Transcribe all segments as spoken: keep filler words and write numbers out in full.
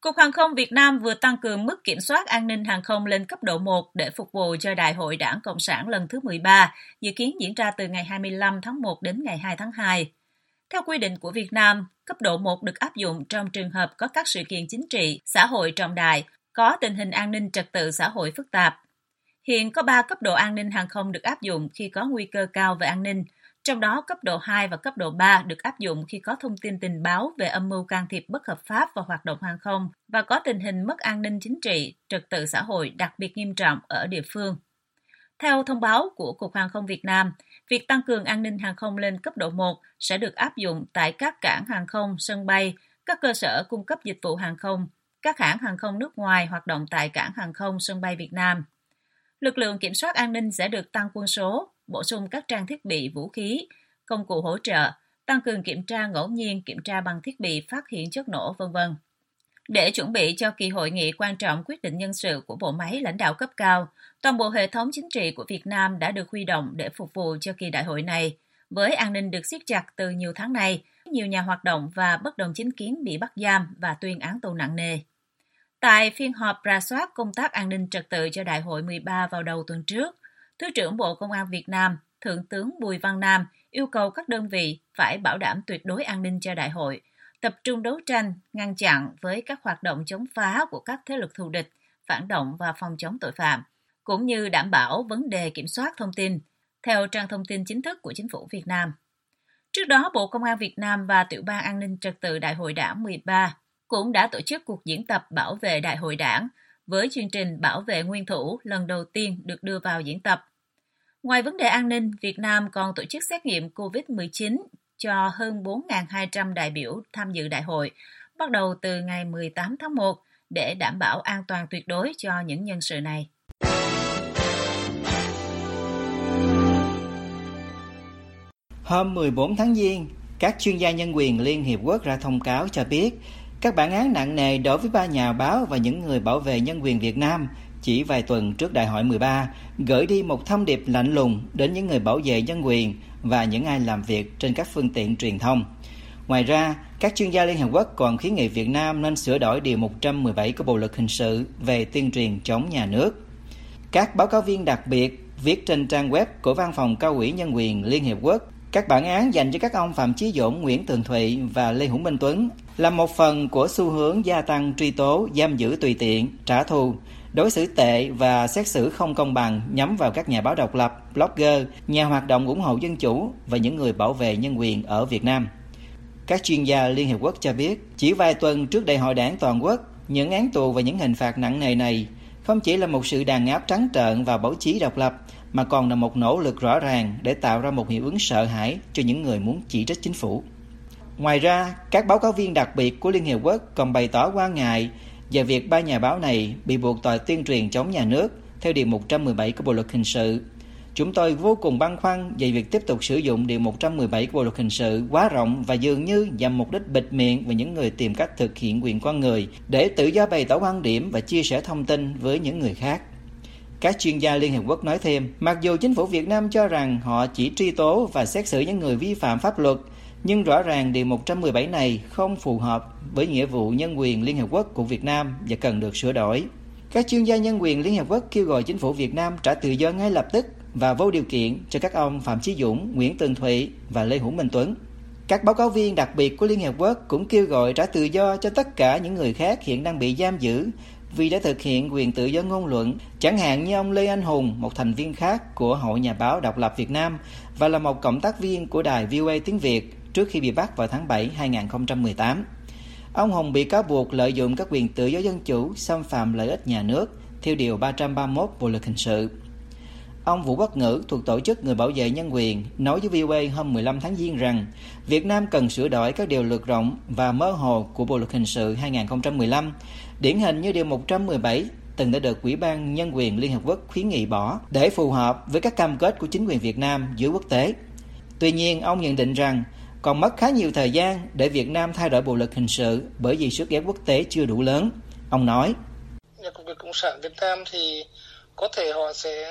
Cục Hàng không Việt Nam vừa tăng cường mức kiểm soát an ninh hàng không lên cấp độ một để phục vụ cho Đại hội Đảng Cộng sản lần thứ mười ba, dự kiến diễn ra từ ngày hai mươi lăm tháng một đến ngày hai tháng hai. Theo quy định của Việt Nam, cấp độ một được áp dụng trong trường hợp có các sự kiện chính trị, xã hội trọng đại, có tình hình an ninh trật tự xã hội phức tạp. Hiện có ba cấp độ an ninh hàng không được áp dụng khi có nguy cơ cao về an ninh, trong đó cấp độ hai và cấp độ ba được áp dụng khi có thông tin tình báo về âm mưu can thiệp bất hợp pháp vào hoạt động hàng không và có tình hình mất an ninh chính trị, trật tự xã hội đặc biệt nghiêm trọng ở địa phương. Theo thông báo của Cục Hàng không Việt Nam, việc tăng cường an ninh hàng không lên cấp độ một sẽ được áp dụng tại các cảng hàng không, sân bay, các cơ sở cung cấp dịch vụ hàng không, các hãng hàng không nước ngoài hoạt động tại cảng hàng không, sân bay Việt Nam. Lực lượng kiểm soát an ninh sẽ được tăng quân số, bổ sung các trang thiết bị vũ khí, công cụ hỗ trợ, tăng cường kiểm tra ngẫu nhiên, kiểm tra bằng thiết bị phát hiện chất nổ, vân vân. Để chuẩn bị cho kỳ hội nghị quan trọng quyết định nhân sự của bộ máy lãnh đạo cấp cao, toàn bộ hệ thống chính trị của Việt Nam đã được huy động để phục vụ cho kỳ đại hội này. Với an ninh được siết chặt từ nhiều tháng nay, nhiều nhà hoạt động và bất đồng chính kiến bị bắt giam và tuyên án tù nặng nề. Tại phiên họp rà soát công tác an ninh trật tự cho Đại hội mười ba vào đầu tuần trước, Thứ trưởng Bộ Công an Việt Nam, Thượng tướng Bùi Văn Nam yêu cầu các đơn vị phải bảo đảm tuyệt đối an ninh cho đại hội, tập trung đấu tranh, ngăn chặn với các hoạt động chống phá của các thế lực thù địch, phản động và phòng chống tội phạm, cũng như đảm bảo vấn đề kiểm soát thông tin, theo trang thông tin chính thức của Chính phủ Việt Nam. Trước đó, Bộ Công an Việt Nam và Tiểu ban An ninh trật tự Đại hội Đảng mười ba cũng đã tổ chức cuộc diễn tập bảo vệ Đại hội Đảng với chương trình bảo vệ nguyên thủ lần đầu tiên được đưa vào diễn tập. Ngoài vấn đề an ninh, Việt Nam còn tổ chức xét nghiệm covid mười chín cho hơn bốn nghìn hai trăm đại biểu tham dự đại hội, bắt đầu từ ngày mười tám tháng một để đảm bảo an toàn tuyệt đối cho những nhân sự này. Hôm mười bốn tháng Giêng, các chuyên gia nhân quyền Liên Hiệp Quốc ra thông cáo cho biết các bản án nặng nề đối với ba nhà báo và những người bảo vệ nhân quyền Việt Nam chỉ vài tuần trước Đại hội mười ba gửi đi một thông điệp lạnh lùng đến những người bảo vệ nhân quyền và những ai làm việc trên các phương tiện truyền thông. Ngoài ra, các chuyên gia Liên Hợp Quốc còn khuyến nghị Việt Nam nên sửa đổi Điều một trăm mười bảy của Bộ Luật Hình sự về tuyên truyền chống nhà nước. Các báo cáo viên đặc biệt viết trên trang web của Văn phòng Cao ủy Nhân quyền Liên Hiệp Quốc các bản án dành cho các ông Phạm Chí Dũng, Nguyễn Tường Thụy và Lê Hữu Minh Tuấn là một phần của xu hướng gia tăng truy tố, giam giữ tùy tiện, trả thù, đối xử tệ và xét xử không công bằng nhắm vào các nhà báo độc lập, blogger, nhà hoạt động ủng hộ dân chủ và những người bảo vệ nhân quyền ở Việt Nam. Các chuyên gia Liên Hiệp Quốc cho biết, chỉ vài tuần trước Đại hội Đảng toàn quốc, những án tù và những hình phạt nặng nề này không chỉ là một sự đàn áp trắng trợn vào báo chí độc lập, mà còn là một nỗ lực rõ ràng để tạo ra một hiệu ứng sợ hãi cho những người muốn chỉ trích chính phủ. Ngoài ra, các báo cáo viên đặc biệt của Liên Hiệp Quốc còn bày tỏ quan ngại về việc ba nhà báo này bị buộc tội tuyên truyền chống nhà nước theo Điều một trăm mười bảy của Bộ Luật Hình sự. Chúng tôi vô cùng băn khoăn về việc tiếp tục sử dụng Điều một trăm mười bảy của Bộ Luật Hình sự quá rộng và dường như nhằm mục đích bịt miệng về những người tìm cách thực hiện quyền con người để tự do bày tỏ quan điểm và chia sẻ thông tin với những người khác. Các chuyên gia Liên Hợp Quốc nói thêm, mặc dù chính phủ Việt Nam cho rằng họ chỉ truy tố và xét xử những người vi phạm pháp luật, nhưng rõ ràng Điều một trăm mười bảy này không phù hợp với nghĩa vụ nhân quyền Liên Hợp Quốc của Việt Nam và cần được sửa đổi. Các chuyên gia nhân quyền Liên Hợp Quốc kêu gọi chính phủ Việt Nam trả tự do ngay lập tức và vô điều kiện cho các ông Phạm Chí Dũng, Nguyễn Tường Thụy và Lê Hữu Minh Tuấn. Các báo cáo viên đặc biệt của Liên Hợp Quốc cũng kêu gọi trả tự do cho tất cả những người khác hiện đang bị giam giữ vì đã thực hiện quyền tự do ngôn luận, chẳng hạn như ông Lê Anh Hùng, một thành viên khác của Hội Nhà báo Độc lập Việt Nam và là một cộng tác viên của đài vê o a tiếng Việt trước khi bị bắt vào tháng bảy hai nghìn không trăm mười tám. Ông Hùng bị cáo buộc lợi dụng các quyền tự do dân chủ, xâm phạm lợi ích nhà nước theo Điều ba trăm ba mươi mốt Bộ Luật Hình sự. Ông Vũ Quốc Ngữ thuộc Tổ chức Người Bảo vệ Nhân quyền nói với vê o a hôm mười lăm tháng Giêng rằng Việt Nam cần sửa đổi các điều luật rộng và mơ hồ của Bộ Luật Hình sự hai nghìn không trăm mười lăm, điển hình như Điều một trăm mười bảy từng đã được Ủy ban Nhân quyền Liên Hợp Quốc khuyến nghị bỏ để phù hợp với các cam kết của chính quyền Việt Nam dưới quốc tế. Tuy nhiên, ông nhận định rằng còn mất khá nhiều thời gian để Việt Nam thay đổi Bộ Luật Hình sự bởi vì sức ép quốc tế chưa đủ lớn. Ông nói, Nhà Cộng sản Cộng sản Việt Nam thì có thể họ sẽ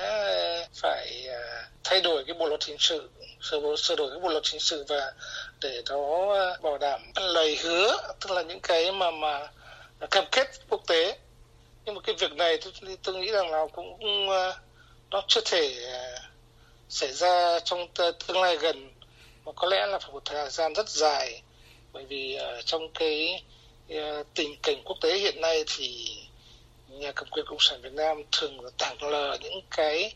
phải thay đổi cái Bộ Luật Hình sự, sửa đổi cái Bộ Luật Hình sự và để nó bảo đảm lời hứa, tức là những cái mà mà cam kết quốc tế. Nhưng mà cái việc này tôi, tôi nghĩ rằng là cũng nó chưa thể xảy ra trong tương lai gần, mà có lẽ là phải một thời gian rất dài, bởi vì trong cái tình cảnh quốc tế hiện nay thì nhà cầm quyền Cộng sản Việt Nam thường tảng lờ những cái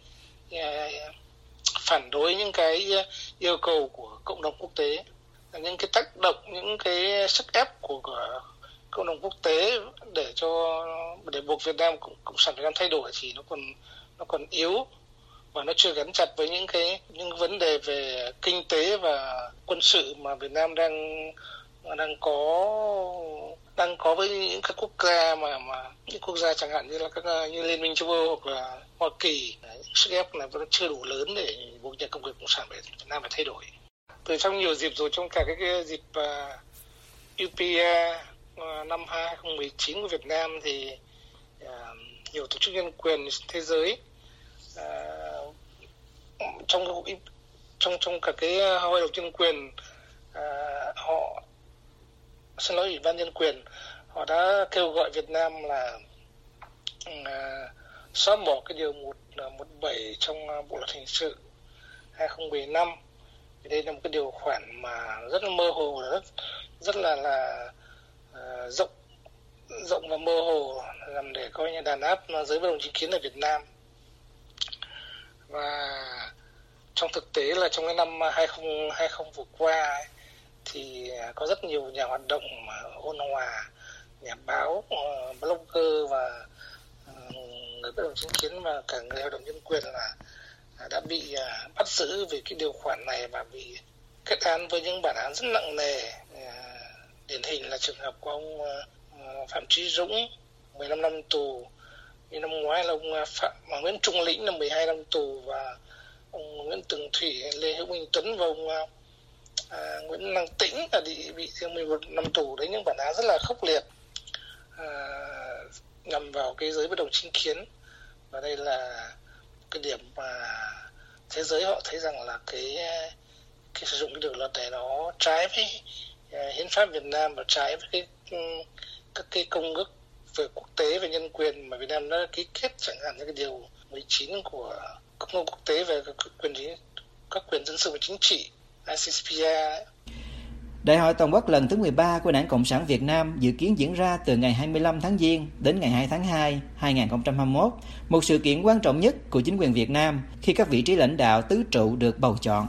phản đối những cái yêu cầu của cộng đồng quốc tế, những cái tác động, những cái sức ép của, của cộng đồng quốc tế để cho để buộc Việt Nam Cộng sản Việt Nam thay đổi thì nó còn nó còn yếu, và nó chưa gắn chặt với những cái những vấn đề về kinh tế và quân sự mà Việt Nam đang đang có đang có với những các quốc gia mà mà những quốc gia chẳng hạn như là các như Liên minh châu Âu hoặc là Hoa Kỳ. Sức ép là vẫn chưa đủ lớn để buộc nhà cầm quyền Cộng sản Việt Nam phải thay đổi. Từ trong nhiều dịp rồi, trong cả cái dịp uh, u pê a uh, năm hai không một chín của Việt Nam thì uh, nhiều tổ chức nhân quyền thế giới uh, trong trong trong cả cái hội đồng nhân quyền uh, họ xin lỗi ủy ban nhân quyền họ đã kêu gọi Việt Nam là uh, xóa bỏ cái điều một một bảy trong bộ luật hình sự hai không một năm. Đây là một cái điều khoản mà rất là mơ hồ, rất rất là là uh, rộng rộng và mơ hồ, làm để coi như đàn áp giới bất đồng chính kiến ở Việt Nam. Và trong thực tế là trong cái năm hai không hai không vừa qua ấy, thì có rất nhiều nhà hoạt động mà ôn hòa, nhà báo, uh, blogger và uh, người bất đồng chính kiến và cả người hoạt động nhân quyền là đã bị uh, bắt giữ vì cái điều khoản này và bị kết án với những bản án rất nặng nề. Uh, điển hình là trường hợp của ông uh, Phạm Chí Dũng mười lăm năm tù, như năm ngoái là ông Phạm uh, Nguyễn Trung Lĩnh là mười hai năm tù, và ông Nguyễn Tường Thủy, Lê Hữu Minh Tuấn và ông uh, uh, Nguyễn Năng Tĩnh là bị bị mười một năm tù. Đấy, những bản án rất là khốc liệt uh, nhằm vào cái giới bất đồng chính kiến. Và đây là cái điểm mà thế giới họ thấy rằng là cái cái sử dụng cái điều luật này nó trái với uh, hiến pháp Việt Nam và trái với cái các cái công ước về quốc tế về nhân quyền mà Việt Nam đã ký kết, chẳng hạn như cái điều mười chín của công ước quốc tế về các quyền các quyền dân sự và chính trị I C C P R. Đại hội toàn quốc lần thứ mười ba của Đảng Cộng sản Việt Nam dự kiến diễn ra từ ngày hai mươi lăm tháng Giêng đến ngày hai tháng hai năm hai không hai mốt, một sự kiện quan trọng nhất của chính quyền Việt Nam khi các vị trí lãnh đạo tứ trụ được bầu chọn.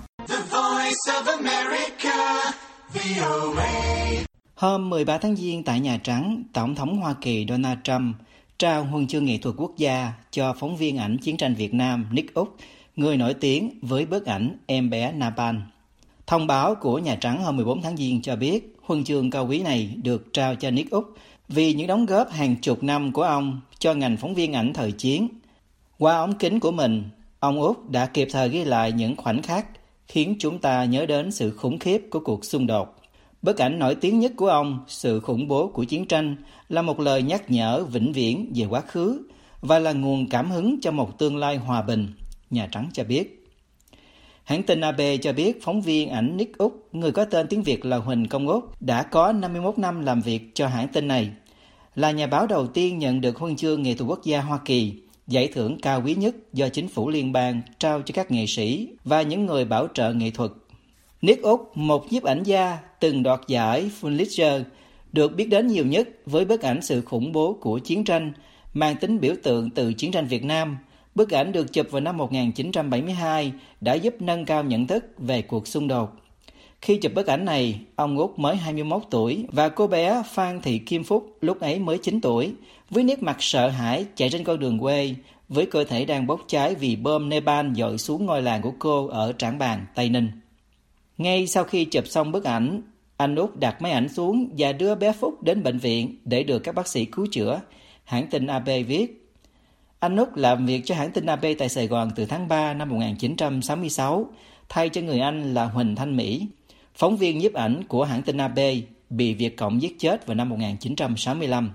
Hôm mười ba tháng Giêng tại Nhà Trắng, Tổng thống Hoa Kỳ Donald Trump trao huân chương nghệ thuật quốc gia cho phóng viên ảnh chiến tranh Việt Nam Nick Úc, người nổi tiếng với bức ảnh Em bé Napalm. Thông báo của Nhà Trắng hôm mười bốn tháng Giêng cho biết huân chương cao quý này được trao cho Nick Úc vì những đóng góp hàng chục năm của ông cho ngành phóng viên ảnh thời chiến. Qua ống kính của mình, ông Úc đã kịp thời ghi lại những khoảnh khắc khiến chúng ta nhớ đến sự khủng khiếp của cuộc xung đột. Bức ảnh nổi tiếng nhất của ông, Sự khủng bố của chiến tranh, là một lời nhắc nhở vĩnh viễn về quá khứ và là nguồn cảm hứng cho một tương lai hòa bình, Nhà Trắng cho biết. Hãng tin A B cho biết phóng viên ảnh Nick Úc, người có tên tiếng Việt là Huỳnh Công Úc, đã có năm mươi mốt năm làm việc cho hãng tin này, là nhà báo đầu tiên nhận được huân chương nghệ thuật quốc gia Hoa Kỳ, giải thưởng cao quý nhất do chính phủ liên bang trao cho các nghệ sĩ và những người bảo trợ nghệ thuật. Nick Úc, một nhiếp ảnh gia từng đoạt giải Pulitzer, được biết đến nhiều nhất với bức ảnh Sự khủng bố của chiến tranh, mang tính biểu tượng từ chiến tranh Việt Nam. Bức ảnh được chụp vào năm một nghìn chín trăm bảy mươi hai đã giúp nâng cao nhận thức về cuộc xung đột. Khi chụp bức ảnh này, ông Úc mới hai mươi mốt tuổi và cô bé Phan Thị Kim Phúc lúc ấy mới chín tuổi, với nét mặt sợ hãi chạy trên con đường quê, với cơ thể đang bốc cháy vì bom Napalm dội xuống ngôi làng của cô ở Trảng Bàng, Tây Ninh. Ngay sau khi chụp xong bức ảnh, anh Úc đặt máy ảnh xuống và đưa bé Phúc đến bệnh viện để được các bác sĩ cứu chữa. Hãng tin A B viết, anh Úc làm việc cho hãng tin A B tại Sài Gòn từ tháng ba năm một nghìn chín trăm sáu mươi sáu, thay cho người anh là Huỳnh Thanh Mỹ, phóng viên nhiếp ảnh của hãng tin A B, bị Việt Cộng giết chết vào năm một nghìn chín trăm sáu mươi lăm.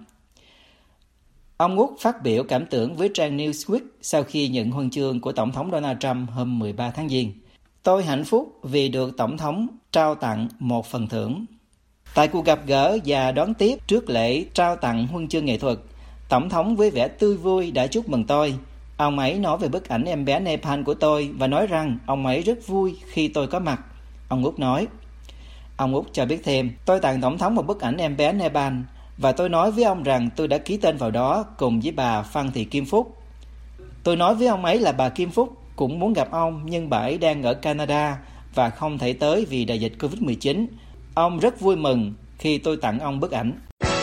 Ông Úc phát biểu cảm tưởng với trang Newsweek sau khi nhận huân chương của Tổng thống Donald Trump hôm mười ba tháng Giêng. Tôi hạnh phúc vì được Tổng thống trao tặng một phần thưởng. Tại cuộc gặp gỡ và đón tiếp trước lễ trao tặng huân chương nghệ thuật, Tổng thống với vẻ tươi vui đã chúc mừng tôi. Ông ấy nói về bức ảnh em bé Nepal của tôi và nói rằng ông ấy rất vui khi tôi có mặt. Ông Úc nói. Ông Úc cho biết thêm, tôi tặng Tổng thống một bức ảnh em bé Nepal và tôi nói với ông rằng tôi đã ký tên vào đó cùng với bà Phan Thị Kim Phúc. Tôi nói với ông ấy là bà Kim Phúc cũng muốn gặp ông nhưng bà ấy đang ở Canada và không thể tới vì đại dịch covid mười chín. Ông rất vui mừng khi tôi tặng ông bức ảnh.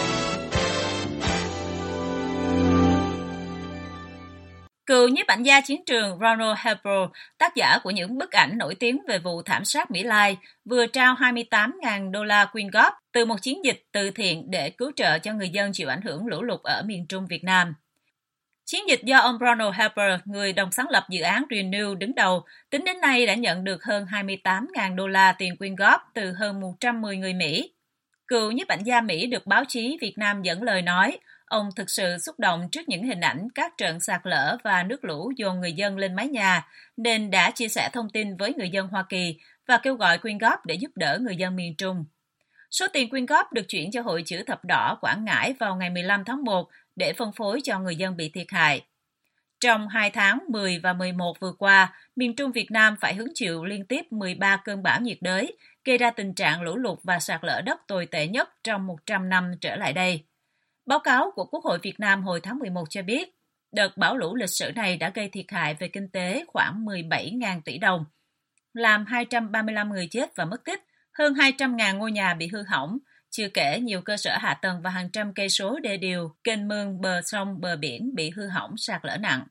Cựu nhiếp ảnh gia chiến trường Ronald Harper, tác giả của những bức ảnh nổi tiếng về vụ thảm sát Mỹ Lai, vừa trao hai mươi tám nghìn đô la quyên góp từ một chiến dịch từ thiện để cứu trợ cho người dân chịu ảnh hưởng lũ lụt ở miền Trung Việt Nam. Chiến dịch do ông Ronald Harper, người đồng sáng lập dự án Renew đứng đầu, tính đến nay đã nhận được hơn hai mươi tám nghìn đô la tiền quyên góp từ hơn một trăm mười người Mỹ. Cựu nhiếp ảnh gia Mỹ được báo chí Việt Nam dẫn lời nói, ông thực sự xúc động trước những hình ảnh các trận sạt lở và nước lũ dồn người dân lên mái nhà, nên đã chia sẻ thông tin với người dân Hoa Kỳ và kêu gọi quyên góp để giúp đỡ người dân miền Trung. Số tiền quyên góp được chuyển cho Hội Chữ Thập Đỏ Quảng Ngãi vào ngày mười lăm tháng một để phân phối cho người dân bị thiệt hại. Trong hai tháng mười và mười một vừa qua, miền Trung Việt Nam phải hứng chịu liên tiếp mười ba cơn bão nhiệt đới, gây ra tình trạng lũ lụt và sạt lở đất tồi tệ nhất trong một trăm năm trở lại đây. Báo cáo của Quốc hội Việt Nam hồi tháng mười một cho biết, đợt bão lũ lịch sử này đã gây thiệt hại về kinh tế khoảng mười bảy nghìn tỷ đồng, làm hai trăm ba mươi lăm người chết và mất tích, hơn hai trăm nghìn ngôi nhà bị hư hỏng, chưa kể nhiều cơ sở hạ tầng và hàng trăm cây số đê điều, kênh mương, bờ sông, bờ biển bị hư hỏng sạt lở nặng.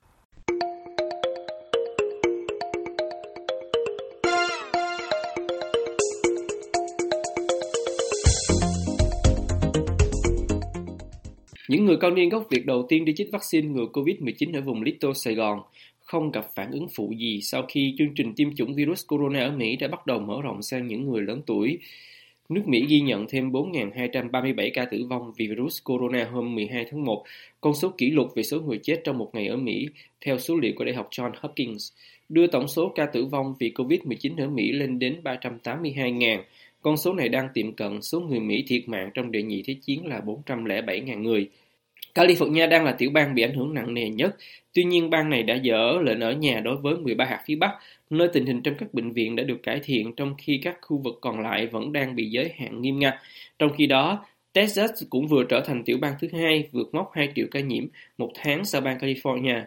Những người cao niên gốc Việt đầu tiên đi chích vaccine ngừa covid mười chín ở vùng Little Sài Gòn không gặp phản ứng phụ gì sau khi chương trình tiêm chủng virus corona ở Mỹ đã bắt đầu mở rộng sang những người lớn tuổi. Nước Mỹ ghi nhận thêm bốn nghìn hai trăm ba mươi bảy ca tử vong vì virus corona hôm mười hai tháng một, con số kỷ lục về số người chết trong một ngày ở Mỹ, theo số liệu của Đại học Johns Hopkins, đưa tổng số ca tử vong vì covid mười chín ở Mỹ lên đến ba trăm tám mươi hai nghìn. Con số này đang tiệm cận số người Mỹ thiệt mạng trong đệ nhị thế chiến là bốn trăm lẻ bảy nghìn người. California đang là tiểu bang bị ảnh hưởng nặng nề nhất, tuy nhiên bang này đã dỡ lệnh ở nhà đối với mười ba hạt phía Bắc, nơi tình hình trong các bệnh viện đã được cải thiện trong khi các khu vực còn lại vẫn đang bị giới hạn nghiêm ngặt. Trong khi đó, Texas cũng vừa trở thành tiểu bang thứ hai vượt mốc hai triệu ca nhiễm một tháng sau bang California.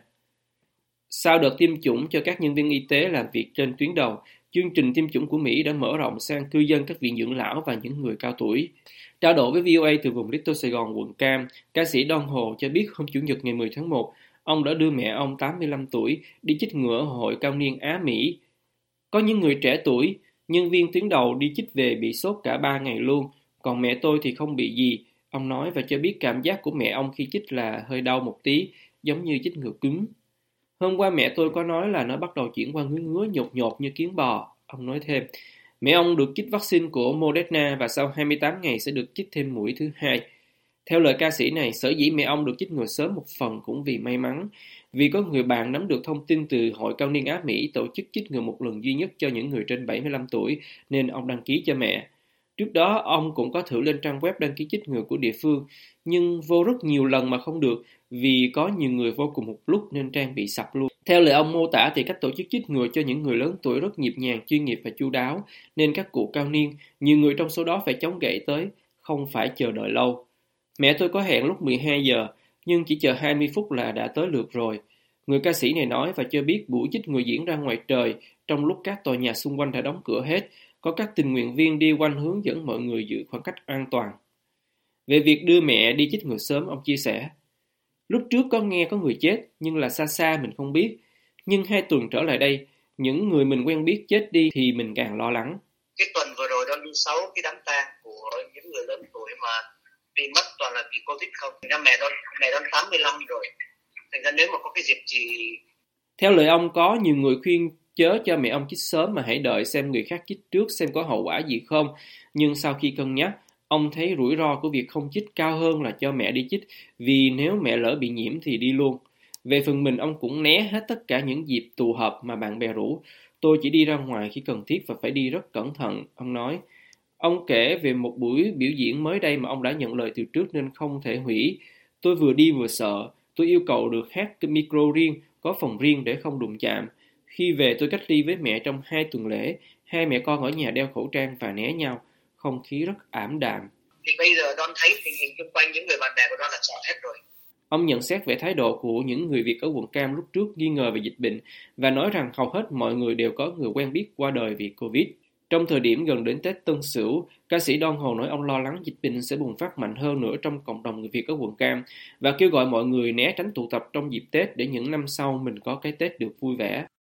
Sau đợt tiêm chủng cho các nhân viên y tế làm việc trên tuyến đầu, chương trình tiêm chủng của Mỹ đã mở rộng sang cư dân các viện dưỡng lão và những người cao tuổi. Trao đổi với vê o a từ vùng Little Sài Gòn, quận Cam, ca sĩ Don Hồ cho biết hôm Chủ nhật ngày mười tháng một, ông đã đưa mẹ ông tám mươi lăm tuổi đi chích ngừa ở Hội Cao niên Á Mỹ. Có những người trẻ tuổi, nhân viên tuyến đầu đi chích về bị sốt cả ba ngày luôn, còn mẹ tôi thì không bị gì. Ông nói và cho biết cảm giác của mẹ ông khi chích là hơi đau một tí, giống như chích ngừa cúm. Hôm qua mẹ tôi có nói là nó bắt đầu chuyển qua ngứa ngứa nhột nhột như kiến bò. Ông nói thêm, mẹ ông được chích vaccine của Moderna và sau hai mươi tám ngày sẽ được chích thêm mũi thứ hai. Theo lời ca sĩ này, sở dĩ mẹ ông được chích ngừa sớm một phần cũng vì may mắn, vì có người bạn nắm được thông tin từ Hội Cao niên Á Mỹ tổ chức chích ngừa một lần duy nhất cho những người trên bảy mươi lăm tuổi, nên ông đăng ký cho mẹ. Trước đó, ông cũng có thử lên trang web đăng ký chích ngừa của địa phương, nhưng vô rất nhiều lần mà không được vì có nhiều người vô cùng một lúc nên trang bị sập luôn. Theo lời ông mô tả thì cách tổ chức chích ngừa cho những người lớn tuổi rất nhịp nhàng, chuyên nghiệp và chu đáo, nên các cụ cao niên, nhiều người trong số đó phải chống gậy tới, không phải chờ đợi lâu. Mẹ tôi có hẹn lúc mười hai giờ, nhưng chỉ chờ hai mươi phút là đã tới lượt rồi. Người ca sĩ này nói và cho biết buổi chích ngừa diễn ra ngoài trời, trong lúc các tòa nhà xung quanh đã đóng cửa hết, có các tình nguyện viên đi quanh hướng dẫn mọi người giữ khoảng cách an toàn. Về việc đưa mẹ đi chích ngừa sớm, ông chia sẻ, lúc trước có nghe có người chết, nhưng là xa xa mình không biết. Nhưng hai tuần trở lại đây, những người mình quen biết chết đi thì mình càng lo lắng. Cái tuần vừa rồi đó đi sáu cái đám tang của những người lớn tuổi mà bị mất toàn là vì Covid không. Thành ra mẹ đó, mẹ đó tám mươi lăm rồi. Thành ra nếu mà có cái dịp gì... Theo lời ông, có nhiều người khuyên chớ cho mẹ ông chích sớm mà hãy đợi xem người khác chích trước xem có hậu quả gì không. Nhưng sau khi cân nhắc, ông thấy rủi ro của việc không chích cao hơn là cho mẹ đi chích, vì nếu mẹ lỡ bị nhiễm thì đi luôn. Về phần mình, ông cũng né hết tất cả những dịp tụ họp mà bạn bè rủ. Tôi chỉ đi ra ngoài khi cần thiết và phải đi rất cẩn thận, ông nói. Ông kể về một buổi biểu diễn mới đây mà ông đã nhận lời từ trước nên không thể hủy. Tôi vừa đi vừa sợ. Tôi yêu cầu được hát micro riêng, có phòng riêng để không đụng chạm. Khi về tôi cách ly với mẹ trong hai tuần lễ. Hai mẹ con ở nhà đeo khẩu trang và né nhau. Không khí rất ảm đạm. Thì bây giờ Don thấy tình hình xung quanh những người bạn bè của Don là sợ hết rồi. Ông nhận xét về thái độ của những người Việt ở quận Cam lúc trước nghi ngờ về dịch bệnh và nói rằng hầu hết mọi người đều có người quen biết qua đời vì Covid. Trong thời điểm gần đến Tết Tân Sửu, ca sĩ Don Hồ nói ông lo lắng dịch bệnh sẽ bùng phát mạnh hơn nữa trong cộng đồng người Việt ở quận Cam và kêu gọi mọi người né tránh tụ tập trong dịp Tết để những năm sau mình có cái Tết được vui vẻ.